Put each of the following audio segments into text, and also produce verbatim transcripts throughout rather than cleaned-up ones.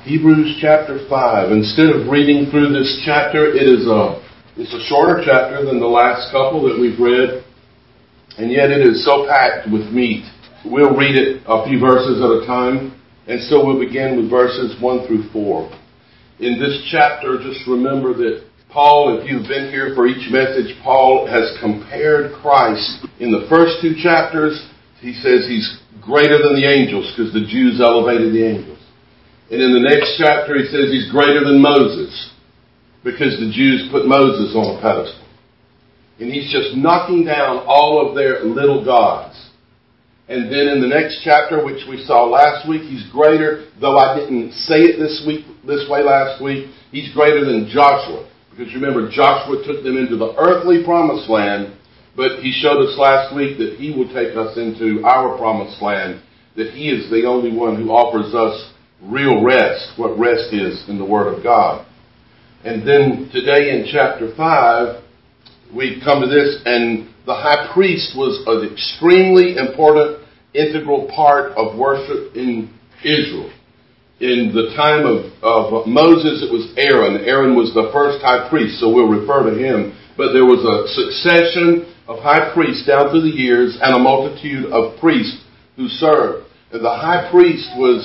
Hebrews chapter five. Instead of reading through this chapter, it is a, it's a shorter chapter than the last couple that we've read, and yet it is so packed with meat. We'll read it a few verses at a time, and so we'll begin with verses one through four. In this chapter, just remember that Paul, if you've been here for each message, Paul has compared Christ. In the first two chapters, he says he's greater than the angels because the Jews elevated the angels. And in the next chapter, he says he's greater than Moses because the Jews put Moses on a pedestal. And he's just knocking down all of their little gods. And then in the next chapter, which we saw last week, he's greater, though I didn't say it this week, this way last week, he's greater than Joshua. Because remember, Joshua took them into the earthly promised land, but he showed us last week that he will take us into our promised land, that he is the only one who offers us real rest, what rest is in the Word of God. And then today in chapter five, we come to this, and the high priest was an extremely important, integral part of worship in Israel. In the time of, of Moses, it was Aaron. Aaron was the first high priest, so we'll refer to him. But there was a succession of high priests down through the years and a multitude of priests who served. And the high priest was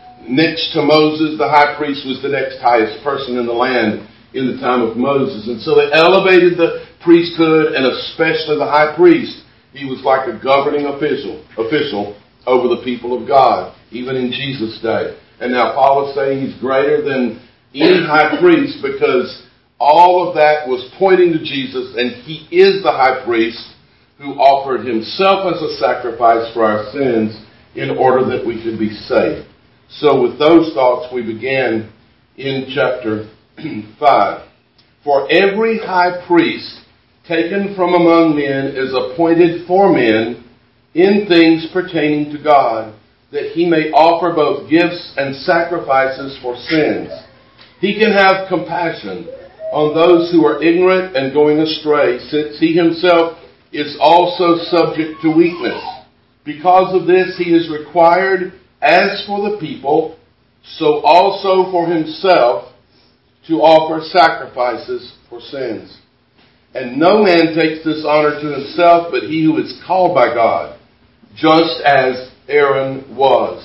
next to Moses. The high priest was the next highest person in the land in the time of Moses. And so they elevated the priesthood, and especially the high priest. He was like a governing official, official over the people of God, even in Jesus' day. And now Paul is saying he's greater than any high priest because all of that was pointing to Jesus, and he is the high priest who offered himself as a sacrifice for our sins in order that we could be saved. So with those thoughts, we began in chapter five. For every high priest taken from among men is appointed for men in things pertaining to God, that he may offer both gifts and sacrifices for sins. He can have compassion on those who are ignorant and going astray, since he himself is also subject to weakness. Because of this, he is required, as for the people, so also for himself, to offer sacrifices for sins. And no man takes this honor to himself, but he who is called by God, just as Aaron was.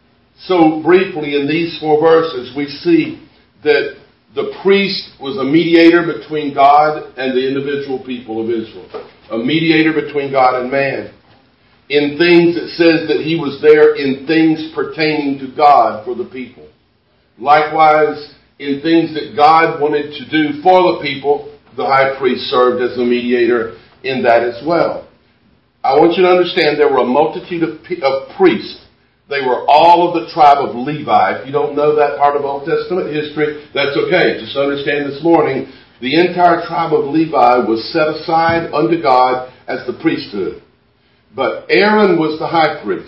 So briefly, in these four verses, we see that the priest was a mediator between God and the individual people of Israel. A mediator between God and man. In things, it says that he was there in things pertaining to God for the people. Likewise, in things that God wanted to do for the people, the high priest served as a mediator in that as well. I want you to understand there were a multitude of, of priests. They were all of the tribe of Levi. If you don't know that part of Old Testament history, that's okay. Just understand this morning, the entire tribe of Levi was set aside unto God as the priesthood. But Aaron was the high priest.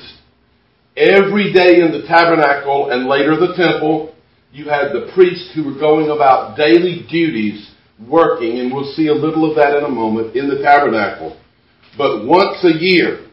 Every day in the tabernacle and later the temple, you had the priests who were going about daily duties working, and we'll see a little of that in a moment, in the tabernacle. But once a year,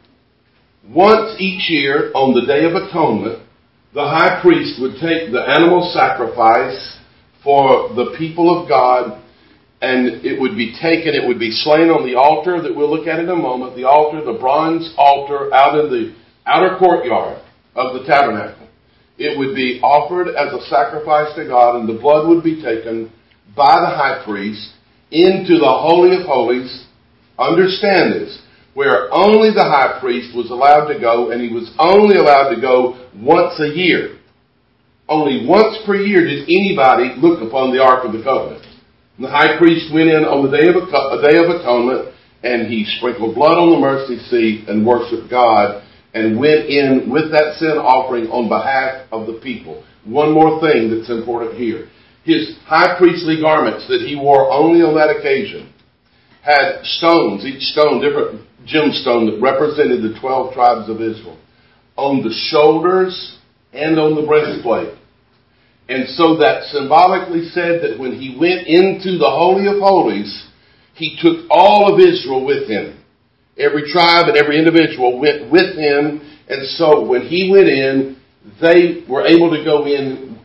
once each year on the Day of Atonement, the high priest would take the animal sacrifice for the people of God, and it would be taken, it would be slain on the altar that we'll look at in a moment, the altar, the bronze altar out in the outer courtyard of the tabernacle. It would be offered as a sacrifice to God, and the blood would be taken by the high priest into the Holy of Holies. Understand this, where only the high priest was allowed to go, and he was only allowed to go once a year. Only once per year did anybody look upon the Ark of the Covenant. The high priest went in on the Day of, a day of Atonement, and he sprinkled blood on the mercy seat and worshiped God, and went in with that sin offering on behalf of the people. One more thing that's important here. His high priestly garments that he wore only on that occasion had stones, each stone, different gemstone that represented the twelve tribes of Israel, on the shoulders and on the breastplate. And so that symbolically said that when he went into the Holy of Holies, he took all of Israel with him. Every tribe and every individual went with him. And so when he went in, they were able to go in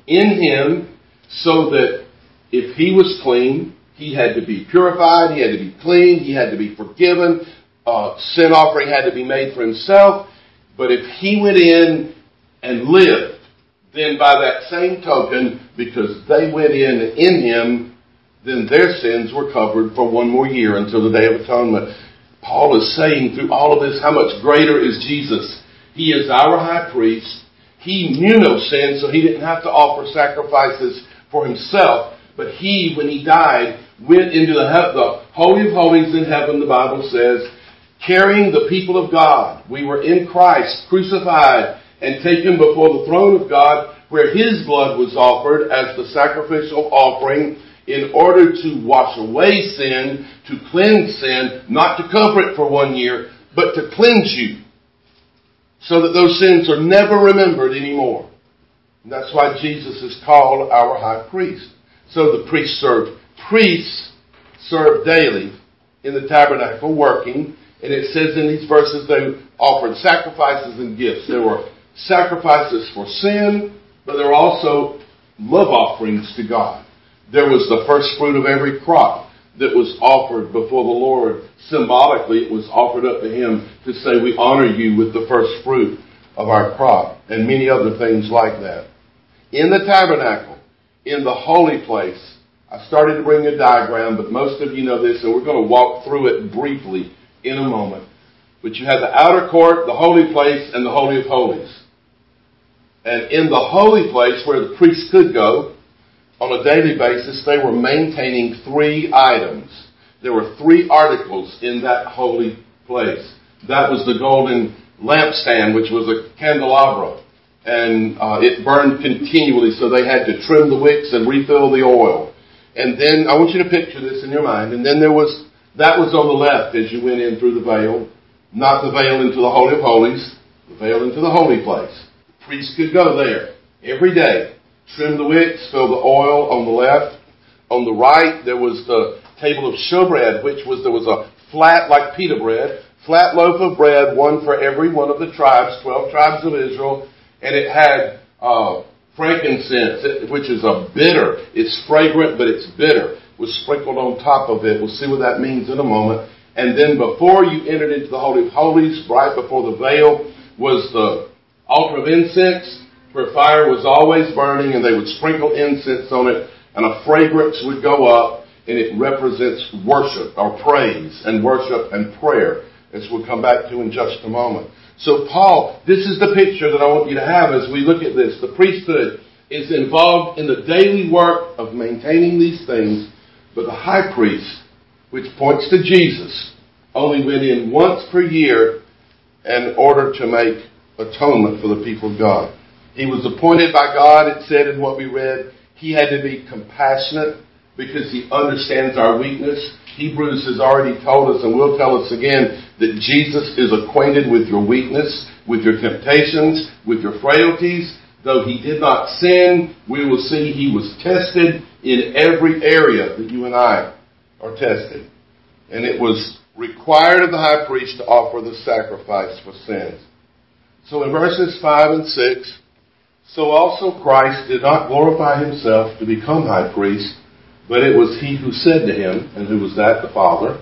in him, so that if he was clean, he had to be purified, he had to be clean, he had to be forgiven, uh, sin offering had to be made for himself. But if he went in and lived, then by that same token, because they went in in him, then their sins were covered for one more year until the Day of Atonement. Paul is saying through all of this how much greater is Jesus. He is our high priest. He knew no sin, so he didn't have to offer sacrifices for himself. But he, when he died, went into the, the Holy of Holies in heaven, the Bible says, carrying the people of God. We were in Christ, crucified and taken before the throne of God, where his blood was offered as the sacrificial offering in order to wash away sin, to cleanse sin, not to cover it for one year, but to cleanse you, so that those sins are never remembered anymore. And that's why Jesus is called our high priest. So the priests served. Priests served daily in the tabernacle working. And it says in these verses they offered sacrifices and gifts. There were sacrifices for sin, but there were also love offerings to God. There was the first fruit of every crop that was offered before the Lord. Symbolically, it was offered up to him to say, we honor you with the first fruit of our crop, and many other things like that. In the tabernacle, in the holy place, I started to bring a diagram, but most of you know this, and we're going to walk through it briefly in a moment. But you have the outer court, the holy place, and the Holy of Holies. And in the holy place where the priests could go, on a daily basis, they were maintaining three items. There were three articles in that holy place. That was the golden lampstand, which was a candelabra. And uh, it burned continually, so they had to trim the wicks and refill the oil. And then, I want you to picture this in your mind. And then there was, that was on the left as you went in through the veil. Not the veil into the Holy of Holies, the veil into the holy place. The priest could go there every day. Trim the wicks, fill the oil on the left. On the right, there was the table of showbread, which was, there was a flat, like pita bread, flat loaf of bread, one for every one of the tribes, twelve tribes of Israel. And it had uh, frankincense, which is a bitter. It's fragrant, but it's bitter. It was sprinkled on top of it. We'll see what that means in a moment. And then before you entered into the Holy of Holies, right before the veil, was the altar of incense, where fire was always burning, and they would sprinkle incense on it, and a fragrance would go up, and it represents worship, or praise, and worship and prayer, as we'll come back to in just a moment. So Paul, this is the picture that I want you to have as we look at this. The priesthood is involved in the daily work of maintaining these things, but the high priest, which points to Jesus, only went in once per year in order to make atonement for the people of God. He was appointed by God, it said in what we read. He had to be compassionate because he understands our weakness. Hebrews has already told us, and will tell us again, that Jesus is acquainted with your weakness, with your temptations, with your frailties. Though he did not sin, we will see he was tested in every area that you and I are tested. And it was required of the high priest to offer the sacrifice for sins. So in verses five and six, so also Christ did not glorify himself to become high priest, but it was he who said to him, and who was that? The Father.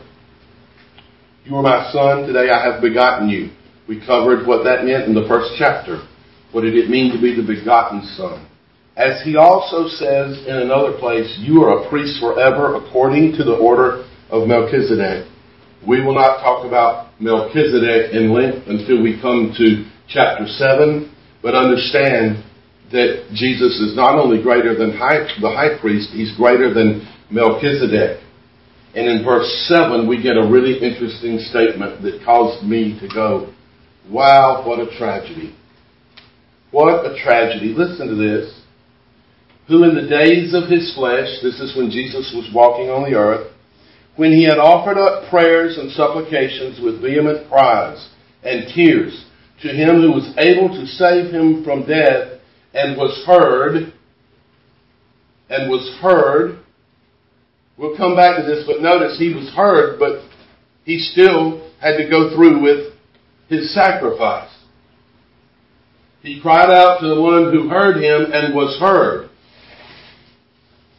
You are my son, today I have begotten you. We covered what that meant in the first chapter. What did it mean to be the begotten son? As he also says in another place, you are a priest forever according to the order of Melchizedek. We will not talk about Melchizedek in length until we come to chapter seven, but understand that Jesus is not only greater than high, the high priest, he's greater than Melchizedek. And in verse seven, we get a really interesting statement that caused me to go, wow, what a tragedy. What a tragedy. Listen to this. Who in the days of his flesh, this is when Jesus was walking on the earth, when he had offered up prayers and supplications with vehement cries and tears to him who was able to save him from death, and was heard, and was heard. We'll come back to this, but notice he was heard, but he still had to go through with his sacrifice. He cried out to the one who heard him and was heard.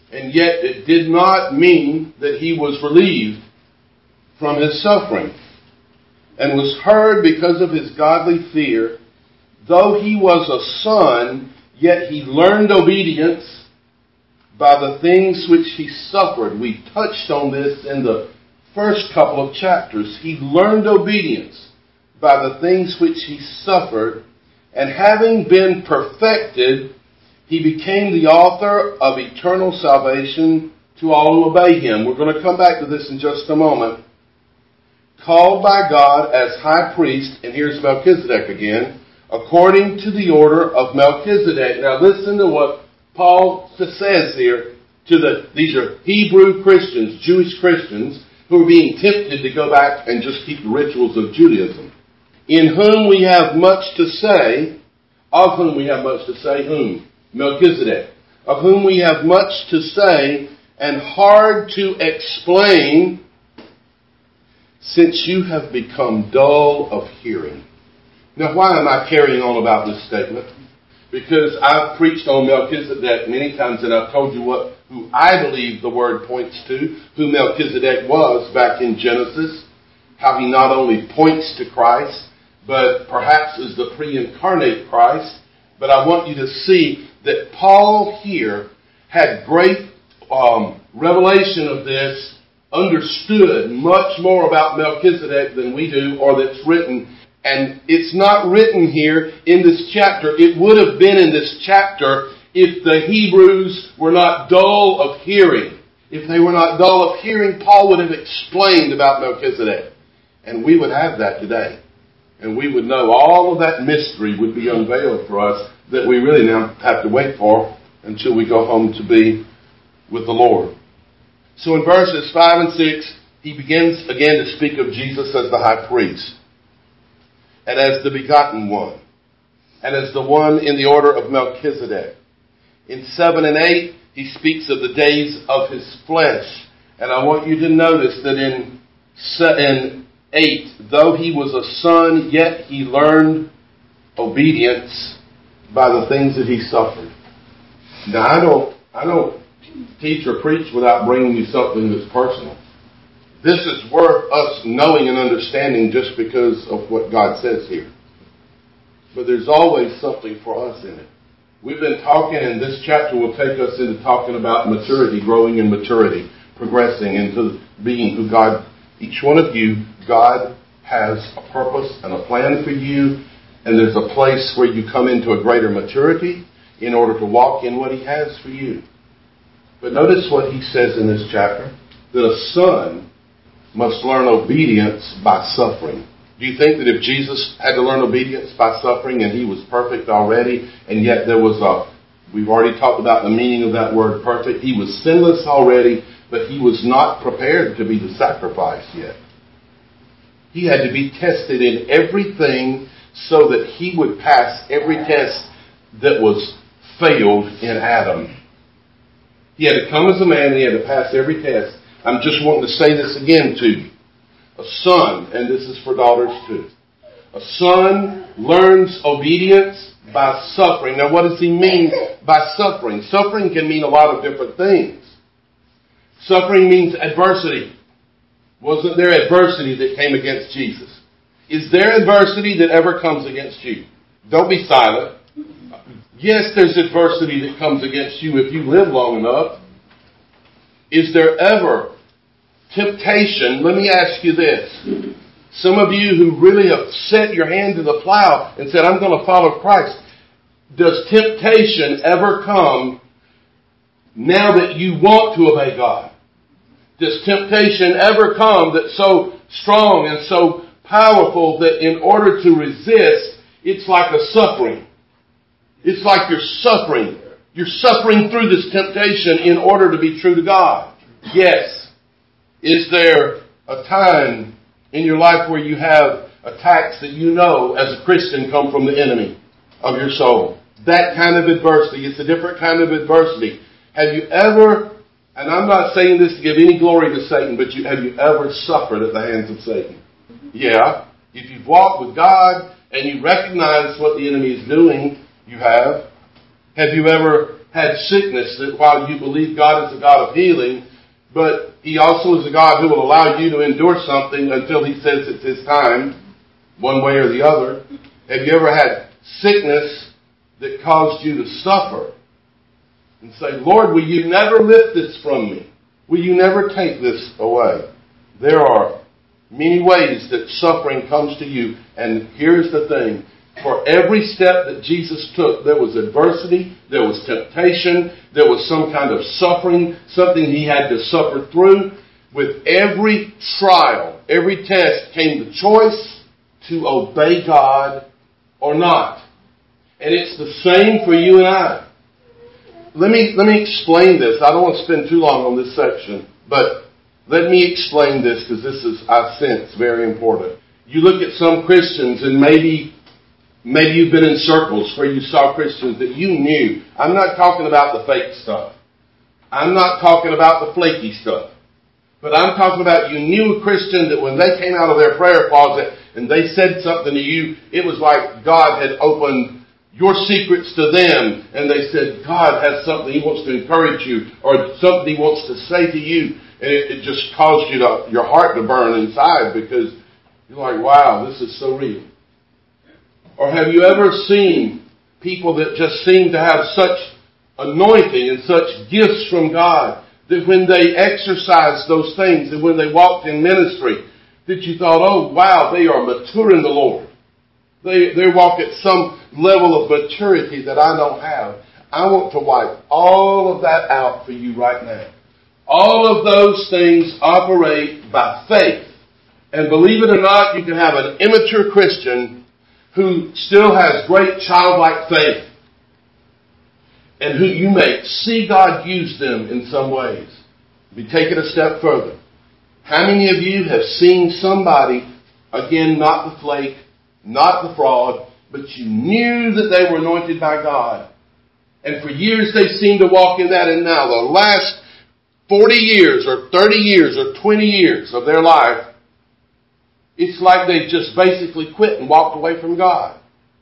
And yet it did not mean that he was relieved from his suffering, and was heard because of his godly fear. Though he was a son, yet he learned obedience by the things which he suffered. We touched on this in the first couple of chapters. He learned obedience by the things which he suffered, and having been perfected, he became the author of eternal salvation to all who obey him. We're going to come back to this in just a moment. Called by God as high priest, and here's Melchizedek again, according to the order of Melchizedek. Now listen to what Paul says here to the, these are Hebrew Christians, Jewish Christians, who are being tempted to go back and just keep the rituals of Judaism. In whom we have much to say, of whom we have much to say, whom? Melchizedek. Of whom we have much to say, and hard to explain, since you have become dull of hearing. Now, why am I carrying on about this statement? Because I've preached on Melchizedek many times, and I've told you what, who I believe the word points to, who Melchizedek was back in Genesis, how he not only points to Christ, but perhaps is the pre-incarnate Christ. But I want you to see that Paul here had great um, revelation of this, understood much more about Melchizedek than we do, or that's written. And it's not written here in this chapter. It would have been in this chapter if the Hebrews were not dull of hearing. If they were not dull of hearing, Paul would have explained about Melchizedek. And we would have that today. And we would know all of that mystery would be unveiled for us that we really now have to wait for until we go home to be with the Lord. So in verses five and six, he begins again to speak of Jesus as the high priest, and as the begotten one, and as the one in the order of Melchizedek. In seven and eight, he speaks of the days of his flesh. And I want you to notice that in, in eight, though he was a son, yet he learned obedience by the things that he suffered. Now, I don't, I don't teach or preach without bringing you something that's personal. This is worth us knowing and understanding just because of what God says here. But there's always something for us in it. We've been talking, and this chapter will take us into talking about maturity, growing in maturity, progressing into being who God, each one of you, God has a purpose and a plan for you, and there's a place where you come into a greater maturity in order to walk in what He has for you. But notice what he says in this chapter, that a son must learn obedience by suffering. Do you think that if Jesus had to learn obedience by suffering and he was perfect already, and yet there was a, we've already talked about the meaning of that word perfect, he was sinless already, but he was not prepared to be the sacrifice yet. He had to be tested in everything so that he would pass every test that was failed in Adam. He had to come as a man and he had to pass every test. I'm just wanting to say this again to you. A son, and this is for daughters too. A son learns obedience by suffering. Now what does he mean by suffering? Suffering can mean a lot of different things. Suffering means adversity. Wasn't there adversity that came against Jesus? Is there adversity that ever comes against you? Don't be silent. Yes, there's adversity that comes against you if you live long enough. Is there ever temptation? Let me ask you this. Some of you who really have set your hand to the plow and said, I'm going to follow Christ. Does temptation ever come now that you want to obey God? Does temptation ever come that's so strong and so powerful that in order to resist, it's like a suffering? It's like you're suffering. You're suffering through this temptation in order to be true to God. Yes. Is there a time in your life where you have attacks that you know as a Christian come from the enemy of your soul? That kind of adversity. It's a different kind of adversity. Have you ever, and I'm not saying this to give any glory to Satan, but you, have you ever suffered at the hands of Satan? Yeah. If you've walked with God and you recognize what the enemy is doing, you have. Have you ever had sickness, that while you believe God is a God of healing, but He also is a God who will allow you to endure something until He says it's His time, one way or the other. Have you ever had sickness that caused you to suffer? And say, Lord, will you never lift this from me? Will you never take this away? There are many ways that suffering comes to you. And here's the thing. For every step that Jesus took, there was adversity, there was temptation, there was some kind of suffering, something He had to suffer through. With every trial, every test came the choice to obey God or not. And it's the same for you and I. Let me, let me explain this. I don't want to spend too long on this section, but let me explain this because this is, I sense, very important. You look at some Christians and maybe, maybe you've been in circles where you saw Christians that you knew. I'm not talking about the fake stuff. I'm not talking about the flaky stuff. But I'm talking about you knew a Christian that when they came out of their prayer closet and they said something to you, it was like God had opened your secrets to them, and they said, God has something He wants to encourage you, or something He wants to say to you, and it, it just caused you to, your heart to burn inside because you're like, wow, this is so real. Or have you ever seen people that just seem to have such anointing and such gifts from God that when they exercised those things and when they walked in ministry, that you thought, oh wow, they are mature in the Lord. They, they walk at some level of maturity that I don't have. I want to wipe all of that out for you right now. All of those things operate by faith. And believe it or not, you can have an immature Christian who still has great childlike faith. And who you may see God use them in some ways. We take it a step further. How many of you have seen somebody, again, not the flake, not the fraud, but you knew that they were anointed by God. And for years they seemed to walk in that, and now the last forty years or thirty years or twenty years of their life, it's like they've just basically quit and walked away from God.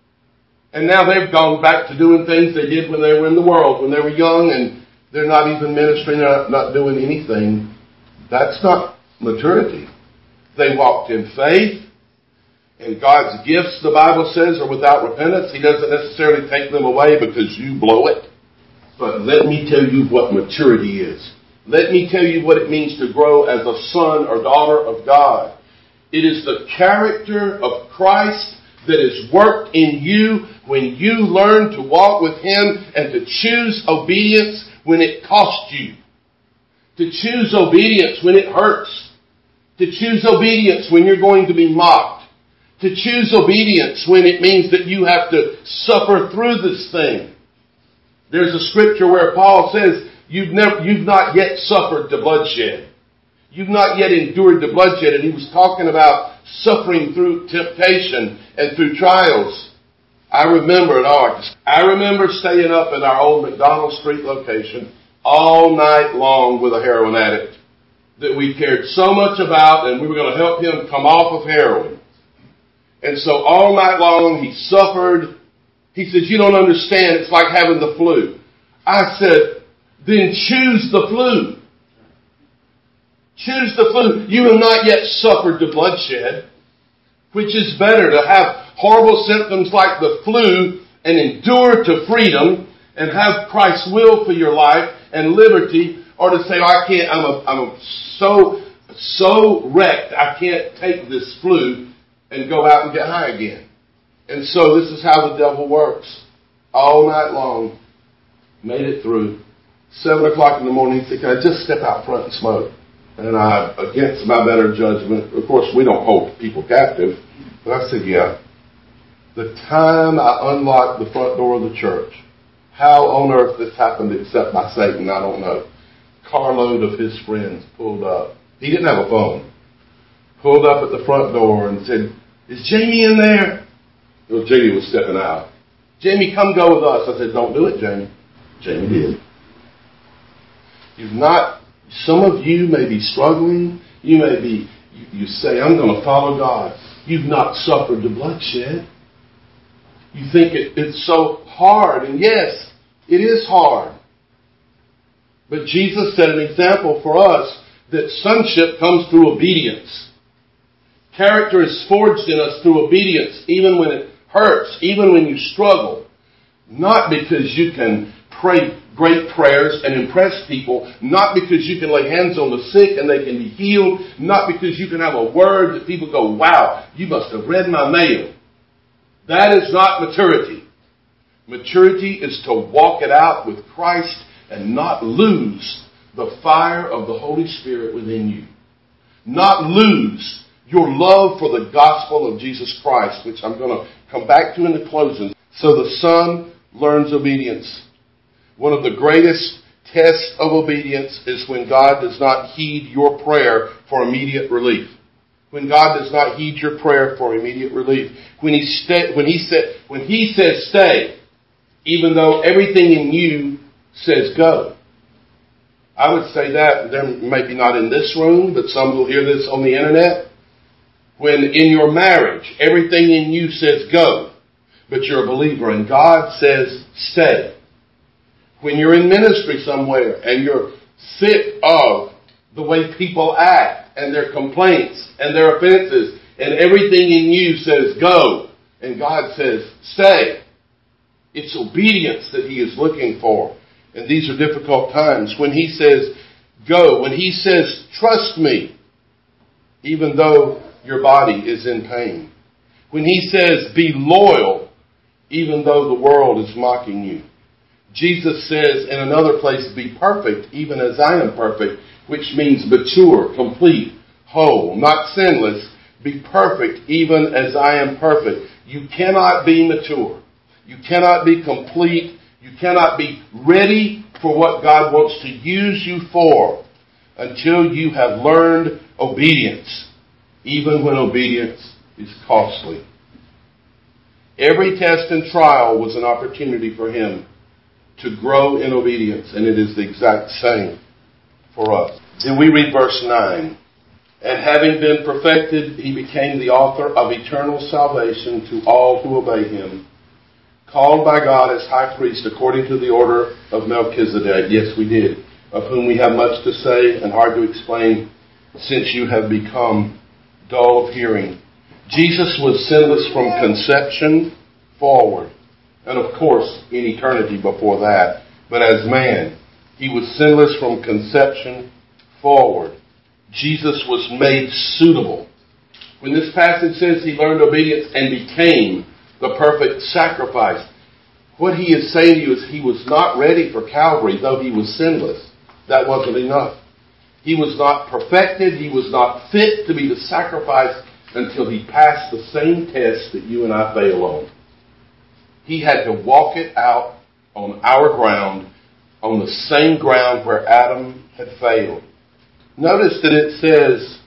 And now they've gone back to doing things they did when they were in the world, when they were young, and they're not even ministering, they're not, not doing anything. That's not maturity. They walked in faith. And God's gifts, the Bible says, are without repentance. He doesn't necessarily take them away because you blow it. But let me tell you what maturity is. Let me tell you what it means to grow as a son or daughter of God. It is the character of Christ that is worked in you when you learn to walk with Him and to choose obedience when it costs you. To choose obedience when it hurts. To choose obedience when you're going to be mocked. To choose obedience when it means that you have to suffer through this thing. There's a scripture where Paul says, you've never, you've not yet suffered the bloodshed. You've not yet endured the bloodshed. And he was talking about suffering through temptation and through trials. I remember it all. I remember staying up at our old McDonald Street location all night long with a heroin addict that we cared so much about, and we were going to help him come off of heroin. And so all night long he suffered. He said, you don't understand. It's like having the flu. I said, then choose the flu. Choose the flu. You have not yet suffered the bloodshed. Which is better, to have horrible symptoms like the flu and endure to freedom and have Christ's will for your life and liberty, or to say, oh, I can't, I'm, a, I'm a so, so wrecked, I can't take this flu and go out and get high again. And so this is how the devil works. All night long. Made it through. Seven o'clock in the morning, he said, can I just step out front and smoke? And I, against my better judgment, of course we don't hold people captive, but I said, yeah. The time I unlocked the front door of the church, how on earth this happened except by Satan, I don't know. Carload of his friends pulled up. He didn't have a phone. Pulled up at the front door and said, is Jamie in there? Well, Jamie was stepping out. Jamie, come go with us. I said, don't do it, Jamie. Jamie did. You've not, some of you may be struggling. You may be, you, you say, I'm going to follow God. You've not suffered the bloodshed. You think it, it's so hard. And yes, it is hard. But Jesus set an example for us that sonship comes through obedience. Character is forged in us through obedience, even when it hurts, even when you struggle. Not because you can pray great prayers and impress people, not because you can lay hands on the sick and they can be healed, not because you can have a word that people go, wow, you must have read my mail. That is not maturity. Maturity is to walk it out with Christ and not lose the fire of the Holy Spirit within you. Not lose your love for the gospel of Jesus Christ, which I'm going to come back to in the closing. So the Son learns obedience. One of the greatest tests of obedience is when God does not heed your prayer for immediate relief. When God does not heed your prayer for immediate relief. When He sta- when He said when He says stay, even though everything in you says go. I would say that, there maybe not in this room, but some will hear this on the internet. When in your marriage, everything in you says go, but you're a believer and God says stay. When you're in ministry somewhere and you're sick of the way people act and their complaints and their offenses and everything in you says go and God says stay. It's obedience that He is looking for. And these are difficult times. When He says go, when He says trust me, even though your body is in pain. When He says be loyal, even though the world is mocking you. Jesus says in another place, be perfect, even as I am perfect, which means mature, complete, whole, not sinless. Be perfect, even as I am perfect. You cannot be mature. You cannot be complete. You cannot be ready for what God wants to use you for until you have learned obedience, even when obedience is costly. Every test and trial was an opportunity for Him to grow in obedience, and it is the exact same for us. Then we read verse nine. And having been perfected, He became the author of eternal salvation to all who obey Him, called by God as high priest according to the order of Melchizedek. Yes, we did. Of whom we have much to say and hard to explain, since you have become dull of hearing. Jesus was sinless from conception forward. And of course, in eternity before that. But as man, He was sinless from conception forward. Jesus was made suitable. When this passage says He learned obedience and became the perfect sacrifice, what He is saying to you is He was not ready for Calvary, though He was sinless. That wasn't enough. He was not perfected. He was not fit to be the sacrifice until He passed the same test that you and I fail on. He had to walk it out on our ground, on the same ground where Adam had failed. Notice that it says,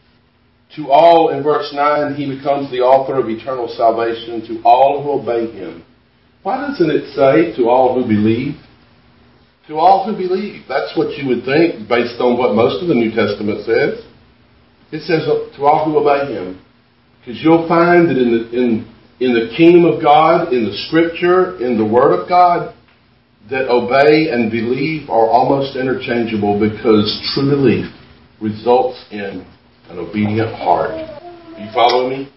to all, in verse nine, He becomes the author of eternal salvation to all who obey Him. Why doesn't it say to all who believe? To all who believe. That's what you would think based on what most of the New Testament says. It says to all who obey Him. Because you'll find that in the, in, in the kingdom of God, in the Scripture, in the Word of God, that obey and believe are almost interchangeable, because true belief results in an obedient heart. Are you following me?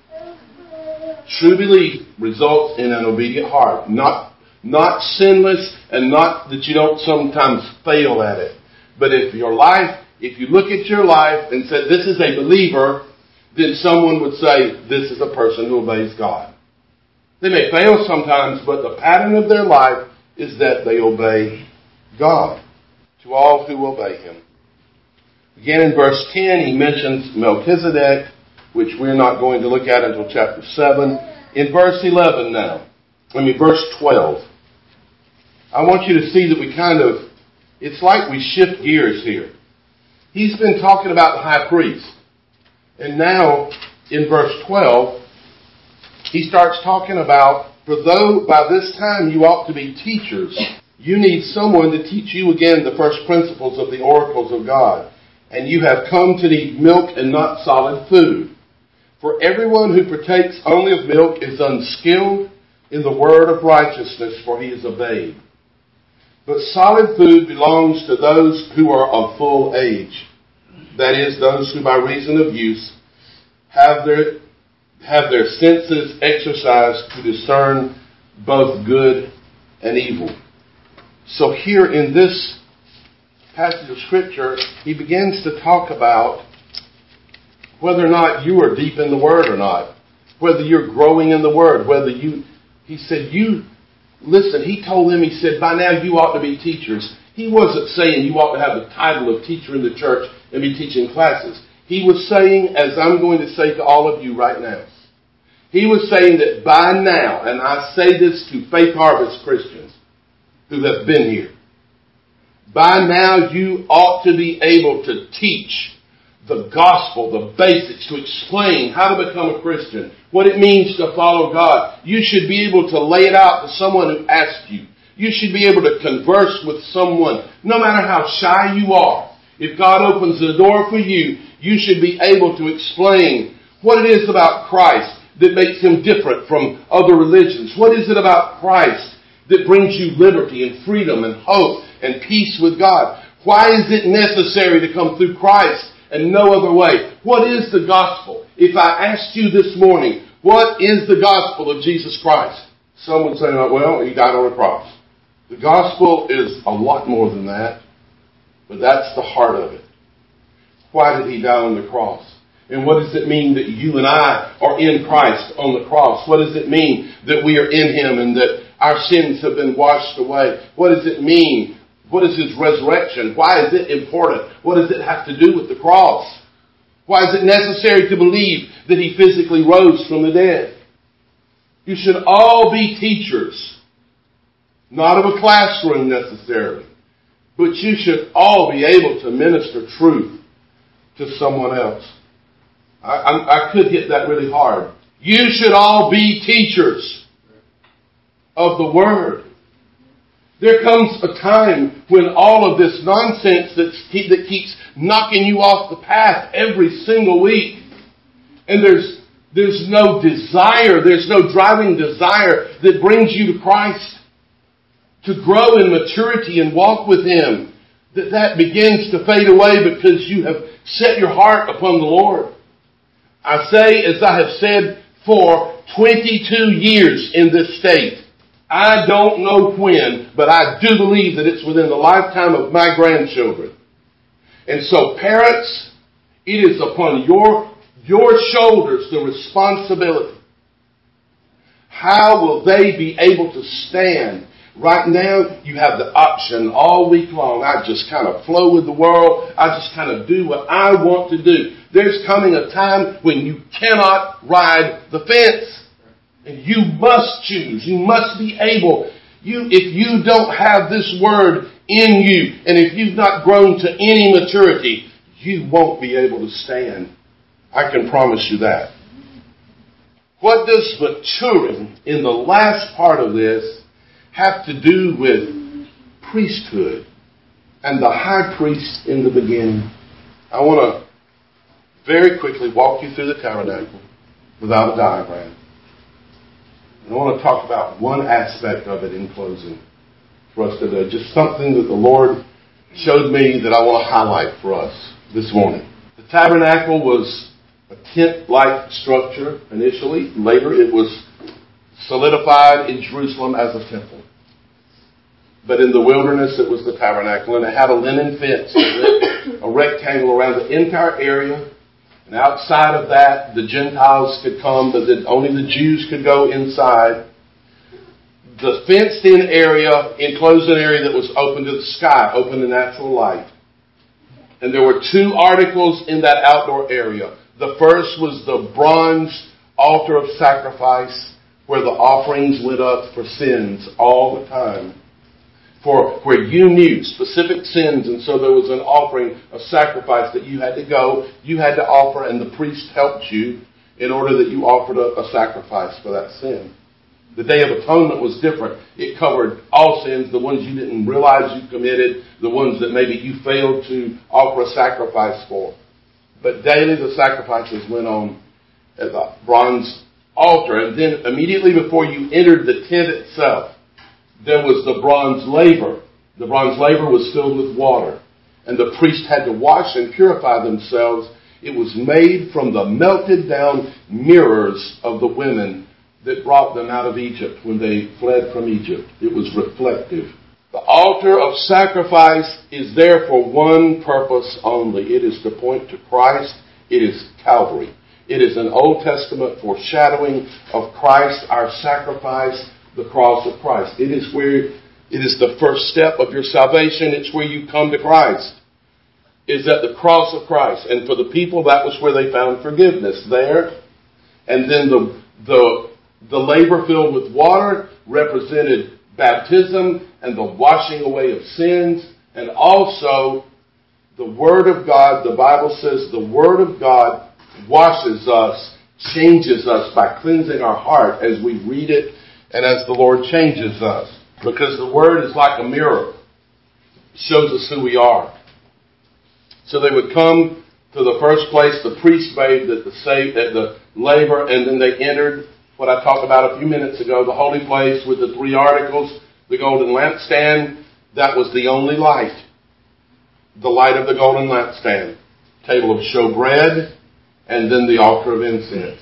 True belief results in an obedient heart. Not, not sinless, and not that you don't sometimes fail at it. But if your life, if you look at your life and say, this is a believer, then someone would say, this is a person who obeys God. They may fail sometimes, but the pattern of their life is that they obey God. To all who obey Him. Again in verse ten, He mentions Melchizedek, which we're not going to look at until chapter seven. In verse eleven now, I mean verse twelve, I want you to see that we kind of, it's like we shift gears here. He's been talking about the high priest. And now, in verse twelve, He starts talking about, for though by this time you ought to be teachers, you need someone to teach you again the first principles of the oracles of God. And you have come to need milk and not solid food. For everyone who partakes only of milk is unskilled in the word of righteousness, for he is a babe. But solid food belongs to those who are of full age. That is, those who by reason of use have their, have their senses exercised to discern both good and evil. So here in this passage of Scripture, he begins to talk about whether or not you are deep in the Word or not. Whether you're growing in the Word. Whether you, he said, you, listen, he told them, he said, by now you ought to be teachers. He wasn't saying you ought to have the title of teacher in the church and be teaching classes. He was saying, as I'm going to say to all of you right now, he was saying that by now, and I say this to Faith Harvest Christians who have been here, by now you ought to be able to teach the gospel, the basics, to explain how to become a Christian, what it means to follow God. You should be able to lay it out to someone who asks you. You should be able to converse with someone, no matter how shy you are. If God opens the door for you, you should be able to explain what it is about Christ that makes Him different from other religions. What is it about Christ that brings you liberty and freedom and hope and peace with God? Why is it necessary to come through Christ and no other way? What is the gospel? If I asked you this morning, what is the gospel of Jesus Christ? Some would say, well, He died on a cross. The gospel is a lot more than that, but that's the heart of it. Why did He die on the cross? And what does it mean that you and I are in Christ on the cross? What does it mean that we are in Him and that our sins have been washed away? What does it mean? What is His resurrection? Why is it important? What does it have to do with the cross? Why is it necessary to believe that He physically rose from the dead? You should all be teachers. Not of a classroom necessarily. But you should all be able to minister truth to someone else. I, I, I could hit that really hard. You should all be teachers of the Word. There comes a time when all of this nonsense that's, that keeps knocking you off the path every single week, and there's there's no desire, there's no driving desire that brings you to Christ, to grow in maturity and walk with Him, that that begins to fade away because you have set your heart upon the Lord. I say, as I have said for twenty-two years in this state, I don't know when, but I do believe that it's within the lifetime of my grandchildren. And so parents, it is upon your, your shoulders the responsibility. How will they be able to stand? Right now, you have the option all week long. I just kind of flow with the world. I just kind of do what I want to do. There's coming a time when you cannot ride the fence. And you must choose. You must be able. You, if you don't have this Word in you, and if you've not grown to any maturity, you won't be able to stand. I can promise you that. What does maturing in the last part of this have to do with priesthood and the high priest in the beginning? I want to very quickly walk you through the tabernacle without a diagram. And I want to talk about one aspect of it in closing for us today. Just something that the Lord showed me that I want to highlight for us this morning. The tabernacle was a tent-like structure initially. Later it was solidified in Jerusalem as a temple. But in the wilderness it was the tabernacle, and it had a linen fence, a rectangle around the entire area. And outside of that, the Gentiles could come, but only the Jews could go inside. The fenced-in area enclosed an area that was open to the sky, open to natural light. And there were two articles in that outdoor area. The first was the bronze altar of sacrifice, where the offerings went up for sins all the time. For where you knew specific sins, and so there was an offering, a sacrifice that you had to go, you had to offer, and the priest helped you in order that you offered a, a sacrifice for that sin. The Day of Atonement was different. It covered all sins, the ones you didn't realize you committed, the ones that maybe you failed to offer a sacrifice for. But daily the sacrifices went on at the bronze altar, and then immediately before you entered the tent itself, there was the bronze laver. The bronze laver was filled with water, and the priest had to wash and purify themselves. It was made from the melted down mirrors of the women that brought them out of Egypt when they fled from Egypt. It was reflective. The altar of sacrifice is there for one purpose only. It is to point to Christ. It is Calvary. It is an Old Testament foreshadowing of Christ, our sacrifice, the cross of Christ. It is where, it is the first step of your salvation. It's where you come to Christ. Is at the cross of Christ. And for the people, that was where they found forgiveness. There. And then the, the, the laver filled with water represented baptism and the washing away of sins. And also, the Word of God, the Bible says the Word of God washes us, changes us by cleansing our heart as we read it and as the Lord changes us. Because the Word is like a mirror. It shows us who we are. So they would come to the first place, the priest bathed at the safe, at the laver, and then they entered what I talked about a few minutes ago, the holy place with the three articles, the golden lampstand. That was the only light. The light of the golden lampstand. Table of showbread, and then the altar of incense.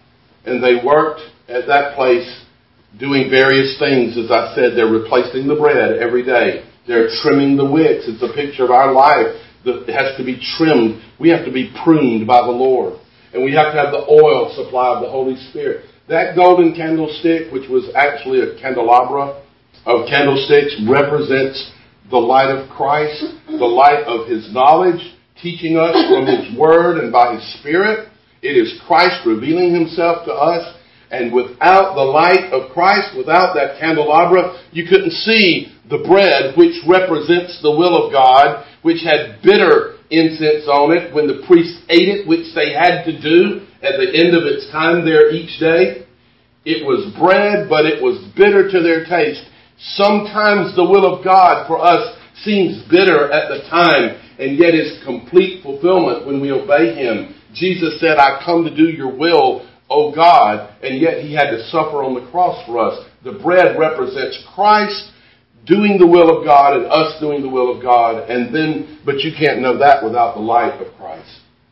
And they worked at that place doing various things. As I said, they're replacing the bread every day. They're trimming the wicks. It's a picture of our life. It has to be trimmed. We have to be pruned by the Lord. And we have to have the oil supply of the Holy Spirit. That golden candlestick, which was actually a candelabra of candlesticks, represents the light of Christ, the light of His knowledge, teaching us from His Word and by His Spirit. It is Christ revealing Himself to us. And without the light of Christ, without that candelabra, you couldn't see the bread, which represents the will of God, which had bitter incense on it when the priests ate it, which they had to do at the end of its time there each day. It was bread, but it was bitter to their taste. Sometimes the will of God for us seems bitter at the time, and yet is complete fulfillment when we obey Him. Jesus said, I come to do your will, O God, and yet He had to suffer on the cross for us. The bread represents Christ doing the will of God and us doing the will of God, and then, but you can't know that without the light of Christ.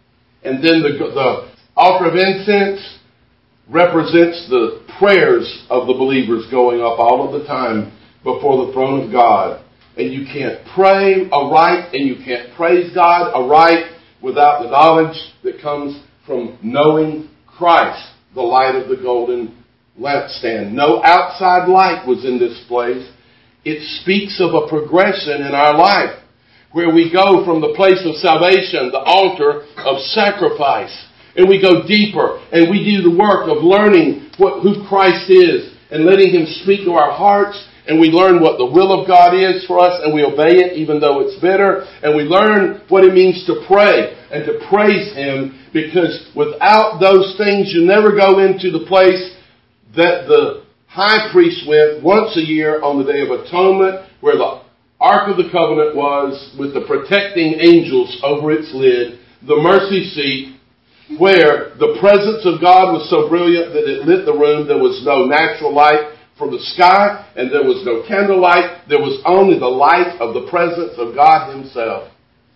And then the, the altar of incense represents the prayers of the believers going up all of the time before the throne of God. And you can't pray aright and you can't praise God aright without the knowledge that comes from knowing Christ, the light of the golden lampstand. No outside light was in this place. It speaks of a progression in our life where we go from the place of salvation, the altar of sacrifice, and we go deeper and we do the work of learning what, who Christ is and letting Him speak to our hearts, and we learn what the will of God is for us and we obey it even though it's bitter, and we learn what it means to pray and to praise Him, because without those things you never go into the place that the high priest went once a year on the Day of Atonement, where the Ark of the Covenant was with the protecting angels over its lid, the mercy seat, where the presence of God was so brilliant that it lit the room. There was no natural light from the sky, and there was no candlelight. There was only the light of the presence of God Himself.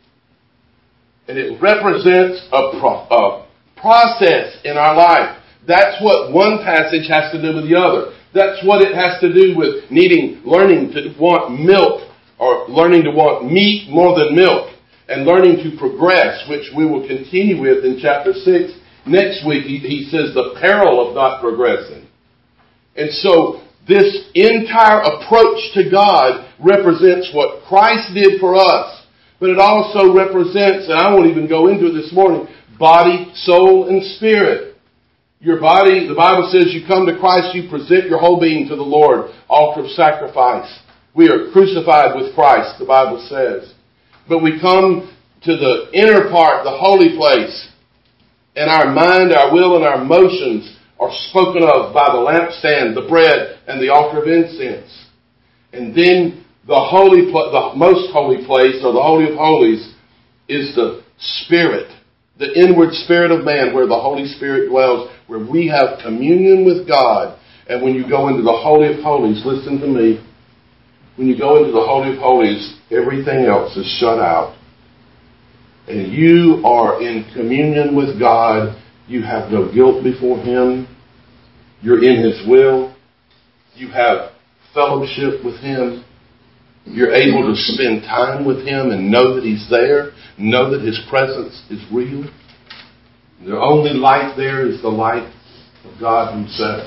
And it represents a, pro- a process in our life. That's what one passage has to do with the other. That's what it has to do with needing, learning to want milk, or learning to want meat more than milk, and learning to progress, which we will continue with in chapter six. Next week, he, he says the peril of not progressing. And so, this entire approach to God represents what Christ did for us, but it also represents, and I won't even go into it this morning, body, soul, and spirit. Your body, the Bible says you come to Christ, you present your whole being to the Lord, altar of sacrifice. We are crucified with Christ, the Bible says. But we come to the inner part, the holy place, and our mind, our will, and our emotions are spoken of by the lampstand, the bread, and the altar of incense. And then the holy, the most holy place, or the Holy of Holies, is the Spirit. The inward spirit of man, where the Holy Spirit dwells, where we have communion with God. And when you go into the Holy of Holies, listen to me, when you go into the Holy of Holies, everything else is shut out. And you are in communion with God. You have no guilt before Him. You're in His will. You have fellowship with Him. You're able to spend time with Him and know that He's there. Know that His presence is real. The only light there is the light of God Himself.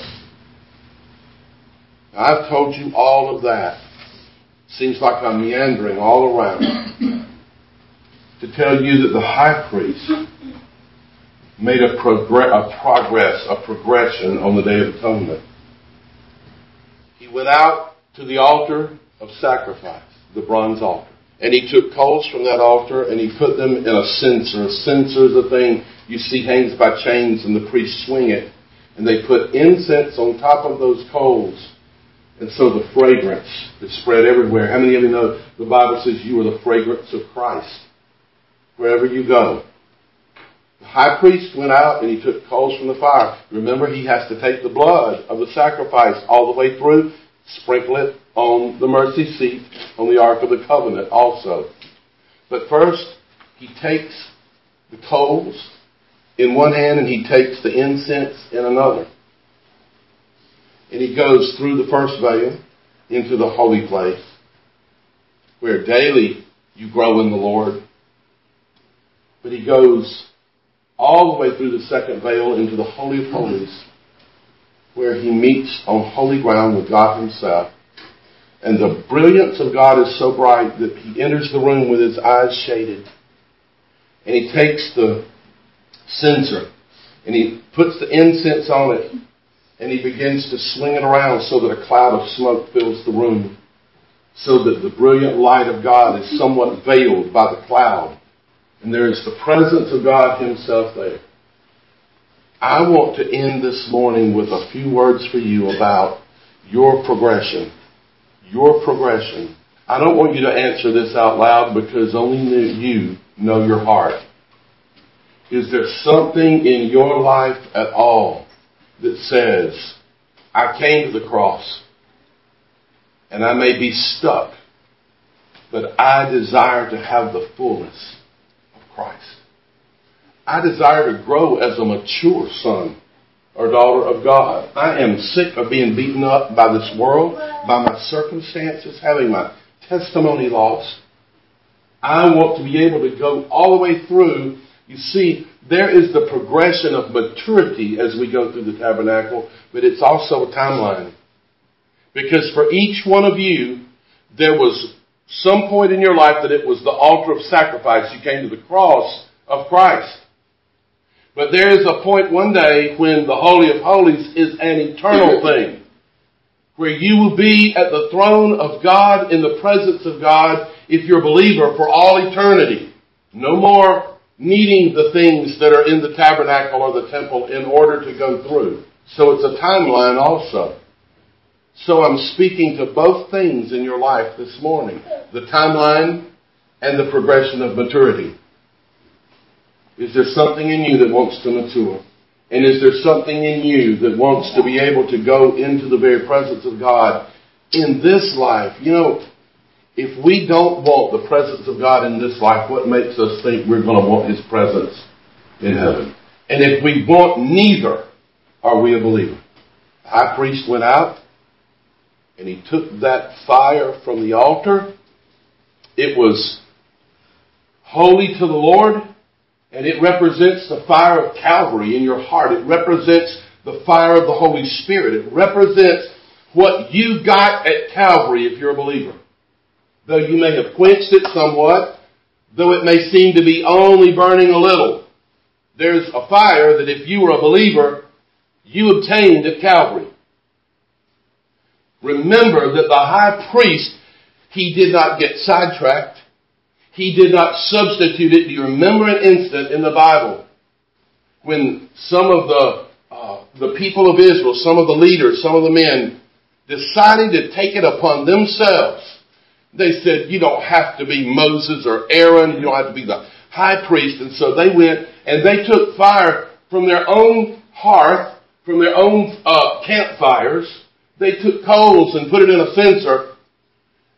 I've told you all of that. Seems like I'm meandering all around to tell you that the high priest made a, progress, a progress, a progression on the Day of Atonement. He went out to the altar of sacrifice, the bronze altar. And he took coals from that altar and he put them in a censer. A censer is a thing you see hangs by chains and the priests swing it. And they put incense on top of those coals. And so the fragrance is spread everywhere. How many of you know the Bible says you are the fragrance of Christ wherever you go? The high priest went out and he took coals from the fire. Remember, he has to take the blood of the sacrifice all the way through, sprinkle it on the mercy seat, on the Ark of the Covenant also. But first, he takes the coals in one hand and he takes the incense in another. And he goes through the first veil into the holy place where daily you grow in the Lord. But he goes all the way through the second veil into the Holy of Holies where he meets on holy ground with God Himself. And the brilliance of God is so bright that he enters the room with his eyes shaded. And he takes the censer and he puts the incense on it. And he begins to swing it around so that a cloud of smoke fills the room. So that the brilliant light of God is somewhat veiled by the cloud. And there is the presence of God Himself there. I want to end this morning with a few words for you about your progression. Your progression. I don't want you to answer this out loud because only you know your heart. Is there something in your life at all that says, I came to the cross and I may be stuck, but I desire to have the fullness of Christ. I desire to grow as a mature son or daughter of God. I am sick of being beaten up by this world, by my circumstances, having my testimony lost. I want to be able to go all the way through. You see, there is the progression of maturity as we go through the tabernacle, but it's also a timeline. Because for each one of you, there was some point in your life that it was the altar of sacrifice. You came to the cross of Christ. But there is a point one day when the Holy of Holies is an eternal thing, where you will be at the throne of God, in the presence of God, if you're a believer, for all eternity. No more needing the things that are in the tabernacle or the temple in order to go through. So it's a timeline also. So I'm speaking to both things in your life this morning. The timeline and the progression of maturity. Is there something in you that wants to mature? And is there something in you that wants to be able to go into the very presence of God in this life? You know, if we don't want the presence of God in this life, what makes us think we're going to want His presence in heaven? And if we want neither, are we a believer? The high priest went out and he took that fire from the altar. It was holy to the Lord. And it represents the fire of Calvary in your heart. It represents the fire of the Holy Spirit. It represents what you got at Calvary if you're a believer. Though you may have quenched it somewhat, though it may seem to be only burning a little, there's a fire that if you were a believer, you obtained at Calvary. Remember that the high priest, he did not get sidetracked. He did not substitute it. Do you remember an instant in the Bible when some of the uh, the people of Israel, some of the leaders, some of the men decided to take it upon themselves? They said, you don't have to be Moses or Aaron. You don't have to be the high priest. And so they went and they took fire from their own hearth, from their own uh, campfires. They took coals and put it in a censer.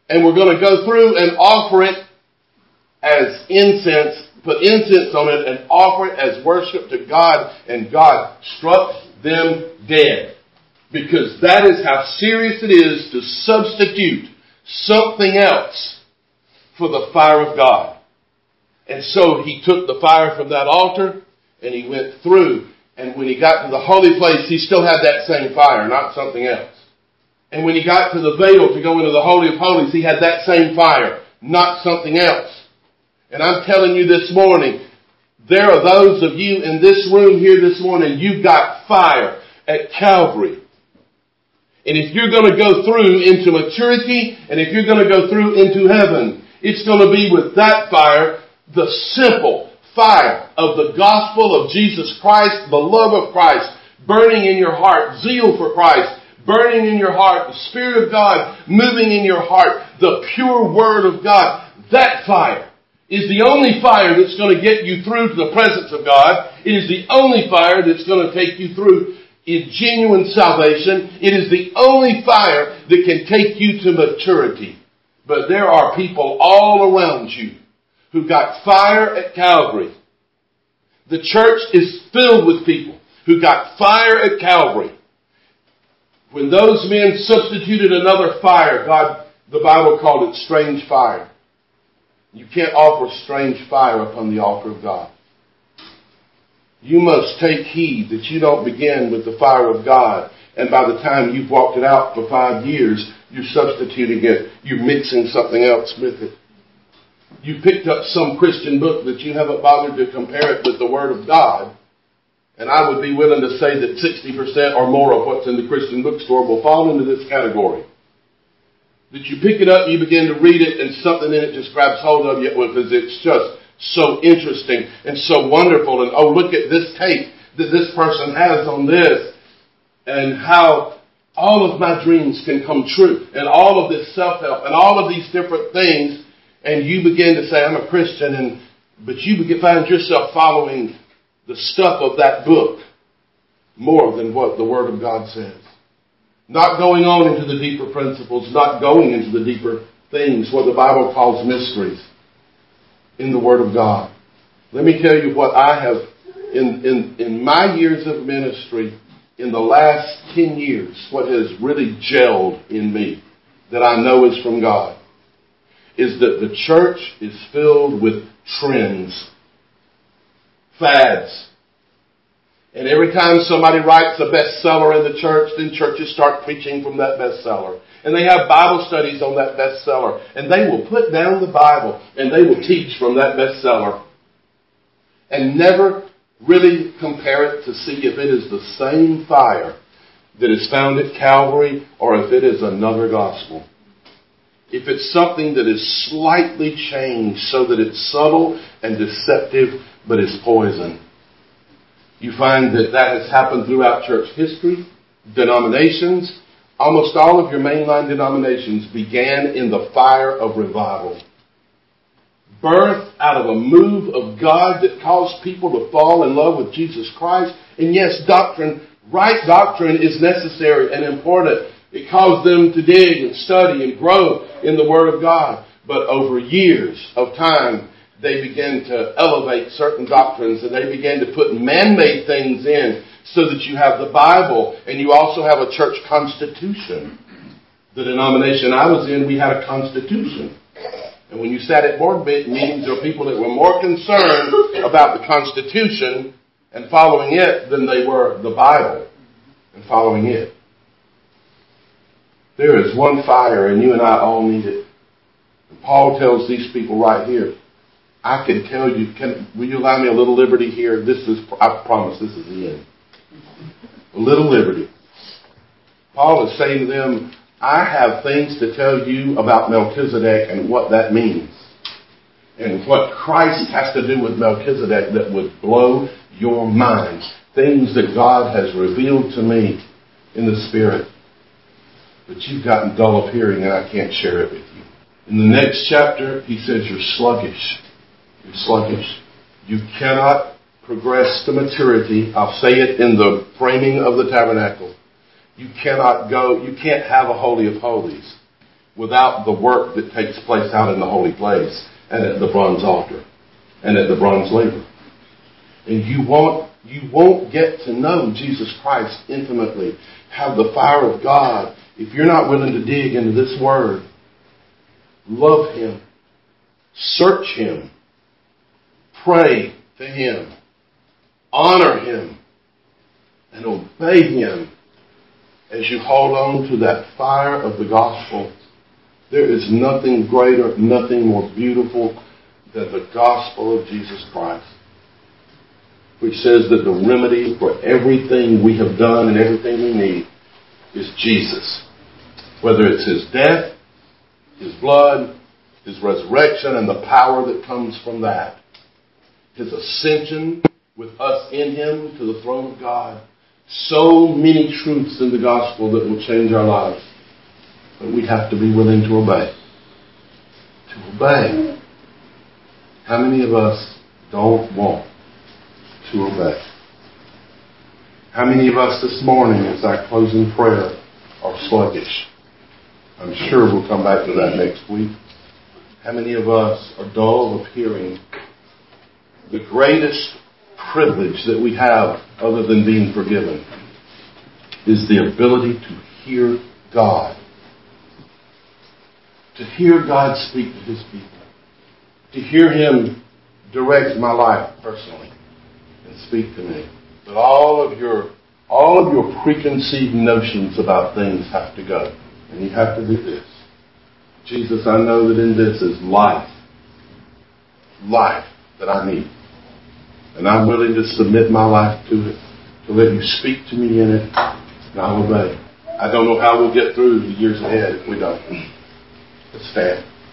And we're going to go through and offer it as incense, put incense on it and offer it as worship to God. And God struck them dead. Because that is how serious it is to substitute something else for the fire of God. And so he took the fire from that altar and he went through. And when he got to the holy place, he still had that same fire, not something else. And when he got to the veil to go into the Holy of Holies, he had that same fire, not something else. And I'm telling you this morning, there are those of you in this room here this morning, you've got fire at Calvary. And if you're going to go through into maturity, and if you're going to go through into heaven, it's going to be with that fire, the simple fire of the gospel of Jesus Christ, the love of Christ, burning in your heart, zeal for Christ, burning in your heart, the Spirit of God moving in your heart, the pure Word of God. That fire is the only fire that's going to get you through to the presence of God. It is the only fire that's going to take you through in genuine salvation. It is the only fire that can take you to maturity. But there are people all around you who got fire at Calvary. The church is filled with people who got fire at Calvary. When those men substituted another fire, God, the Bible called it strange fire. You can't offer strange fire upon the altar of God. You must take heed that you don't begin with the fire of God, and by the time you've walked it out for five years, you're substituting it. You're mixing something else with it. You picked up some Christian book that you haven't bothered to compare it with the Word of God. And I would be willing to say that sixty percent or more of what's in the Christian bookstore will fall into this category. That you pick it up, you begin to read it, and something in it just grabs hold of you because it's just so interesting and so wonderful. And oh, look at this take that this person has on this. And how all of my dreams can come true. And all of this self-help and all of these different things. And you begin to say, I'm a Christian. and But you find yourself following the stuff of that book more than what the Word of God says. Not going on into the deeper principles, not going into the deeper things, what the Bible calls mysteries in the Word of God. Let me tell you what I have, in, in, in my years of ministry, in the last ten years, what has really gelled in me that I know is from God, is that the church is filled with trends. Fads. And every time somebody writes a bestseller in the church, then churches start preaching from that bestseller. And they have Bible studies on that bestseller. And they will put down the Bible and they will teach from that bestseller. And never really compare it to see if it is the same fire that is found at Calvary or if it is another gospel. If it's something that is slightly changed so that it's subtle and deceptive, but is poison. You find that that has happened throughout church history, denominations. Almost all of your mainline denominations began in the fire of revival. Birth out of a move of God that caused people to fall in love with Jesus Christ. And yes, doctrine, right doctrine is necessary and important. It caused them to dig and study and grow in the Word of God. But over years of time, they began to elevate certain doctrines and they began to put man-made things in so that you have the Bible and you also have a church constitution. The denomination I was in, we had a constitution. And when you sat at board meetings, there were people that were more concerned about the Constitution and following it than they were the Bible and following it. There is one fire and you and I all need it. And Paul tells these people right here, I can tell you, can, will you allow me a little liberty here? This is, I promise this is the end. A little liberty. Paul is saying to them, I have things to tell you about Melchizedek and what that means. And what Christ has to do with Melchizedek that would blow your mind. Things that God has revealed to me in the Spirit. But you've gotten dull of hearing and I can't share it with you. In the next chapter, he says you're sluggish. You're sluggish. You cannot progress to maturity. I'll say it in the framing of the tabernacle. You cannot go, you can't have a holy of holies without the work that takes place out in the holy place and at the bronze altar and at the bronze laver. And you won't, you won't get to know Jesus Christ intimately, have the fire of God, if you're not willing to dig into this Word, love Him, search Him, pray to Him, honor Him, and obey Him as you hold on to that fire of the gospel. There is nothing greater, nothing more beautiful than the gospel of Jesus Christ, which says that the remedy for everything we have done and everything we need is Jesus. Whether it's His death, His blood, His resurrection, and the power that comes from that, His ascension with us in Him to the throne of God. So many truths in the gospel that will change our lives. But we have to be willing to obey. To obey. How many of us don't want to obey? How many of us this morning, as our closing prayer, are sluggish? I'm sure we'll come back to that next week. How many of us are dull of hearing? The greatest privilege that we have, other than being forgiven, is the ability to hear God. To hear God speak to His people. To hear Him direct my life personally and speak to me. But all of your all of your preconceived notions about things have to go. And you have to do this. Jesus, I know that in this is life. Life that I need. And I'm willing to submit my life to it, to let You speak to me in it, and I'll obey. I don't know how we'll get through the years ahead if we don't. Let's stand.